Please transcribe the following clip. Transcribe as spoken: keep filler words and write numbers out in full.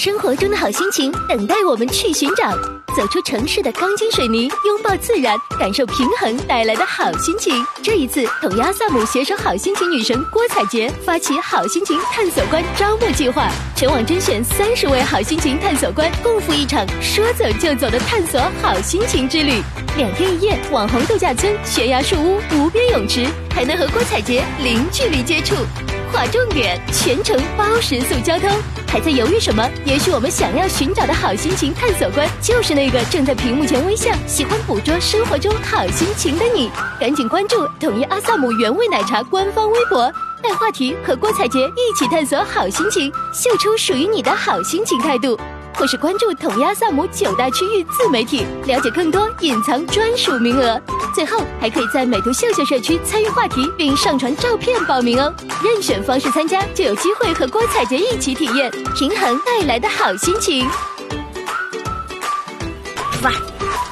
生活中的好心情等待我们去寻找，走出城市的钢筋水泥，拥抱自然，感受平衡带来的好心情。这一次，统一阿萨姆携手好心情女神郭采洁发起好心情探索官招募计划，全网甄选三十位好心情探索官，共赴一场说走就走的探索好心情之旅。两天一夜，网红度假村、悬崖树屋、无边泳池，还能和郭采洁零距离接触。划重点，全程包食宿交通。还在犹豫什么？也许我们想要寻找的好心情探索官，就是那个正在屏幕前微笑、喜欢捕捉生活中好心情的你。赶紧关注统一阿萨姆原味奶茶官方微博，带话题和郭采洁一起探索好心情，秀出属于你的好心情态度。或是关注统一阿萨姆九大区域自媒体，了解更多隐藏专属名额。最后还可以在美图秀秀社区参与话题并上传照片报名哦。任选方式参加，就有机会和郭采洁一起体验平衡带来的好心情。 哇！